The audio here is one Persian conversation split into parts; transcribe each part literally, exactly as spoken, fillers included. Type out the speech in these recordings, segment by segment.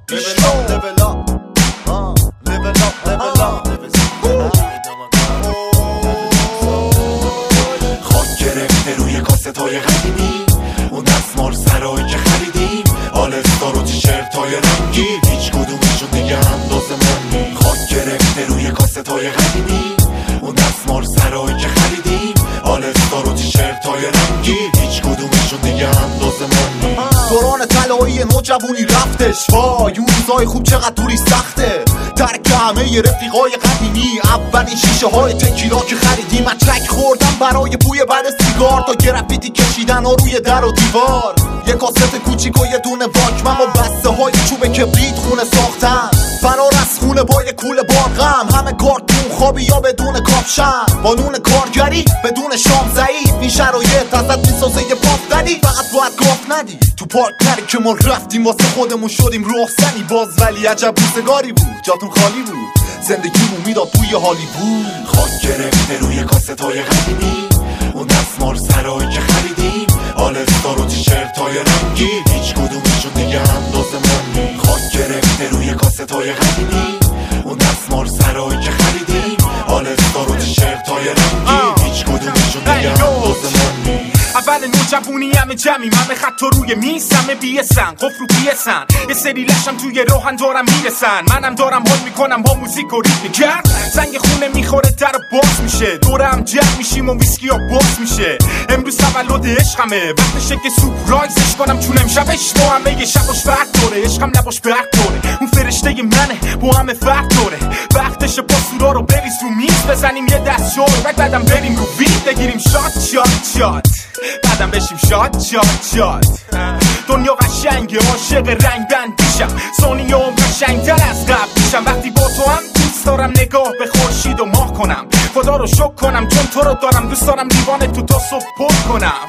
خاک گرفته روی کاستای قدیمی، اون دستمال سرایی که خریدیم، آلستار و تیشرتای رنگی، هیچ کدومشون دیگه اندازه من نی. خاک گرفته روی کاستای قدیمی، اون دستمال سرایی که خریدیم، آلستار و تیشرتای رنگی، هیچ کدومشون دیگه اندازه من نی. دوران طلایی نوجوانی رفتش، وای اون روزای خوب چقدر دوری سخته. ترک همه رفیقای قدیمی، اولین شیشه های تکیلا که خریدیم، مچک خوردم برای بوی بعد سیگار، تا گرافیتی کشیدن ها روی در و دیوار. یه کاست کوچیک و یه دونه واکمن و بسته های چوب کبریت خونه ساختن، فرار از خونه با یه کوله بارغم، همه کارتون خوابی یا بدون کاپشن، با نون کارگری بدون شام ضعیف. این شرایط ازت میسازه یه پافتنی، فقط باید گاف ندی تو پارک نری که ما رفتیم واسه خودمون شدیم رخصنی. باز ولی عجب روزگاری بود، جاتون خالی بود، زندگیمون میداد بوی هالیوود. خاک گرفته روی کاستای قدیمی، اون دستمال سرایی که خریدیم، آلستار و تیشرتای رنگی، هیچ کدومشون دیگه اندازه من نی. خاک گرفته روی کاستای قدیمی، اون دستمال سرایی که خریدیم، آلستار و تیشرتای رنگی، هیچ کدومشون دیگه اندازه من نی. اول نوجوونی همه جمعیم، همه خط روی میز، همه بیسن قفل رو بیسن، یه سری لشم توی روحن دارم میرسن. منم دارم حال میکنم با موزیک و ریتم گرد، زنگ خونه میخوره در باز میشه، دورم جمع میشیم و ویسکی ها باز میشه. امروز تولد عشقمه، وقتشه که سورپرایزش کنم، چون امشبش با همه یه شباش فرق داره، عشقم لباش برق داره، اون فرشته منه با همه فرق داره. وقتشه با سورا رو بریز رو میز، بزنیم یه دست شور بک، بعدم بریم رو وید بگیریم شات شات شات، بعدم بشیم شات شات شات. دنیا قشنگه، عاشق رنگ بندیشم، ثانیه هم قشنگتر از قبل میشم. وقتی با تو هم دوست دارم نگاه به خورشید و ماه کنم، خدا رو شکر کنم چون تو رو دارم دوست دارم، دیوانه تو تا صبح پر کنم،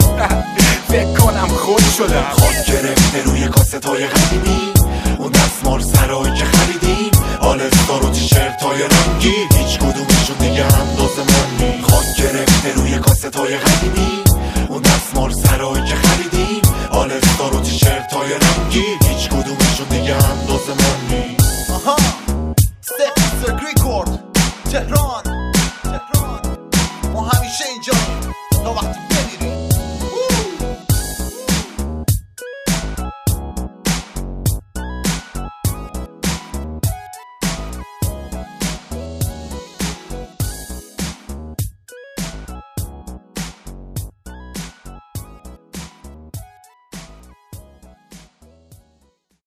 فکر کنم خود شدم. خاک گرفته روی کاستای قدیمی، اون دستمال سرایی که خریدیم، آلستار و تیشرتای رنگی، هیچ کدومشون دیگه اندازه من نی. خاک گرفته روی کاستای قدیمی، اون دستمال سرایی که خریدیم، آلستار و تیشرتای رنگی،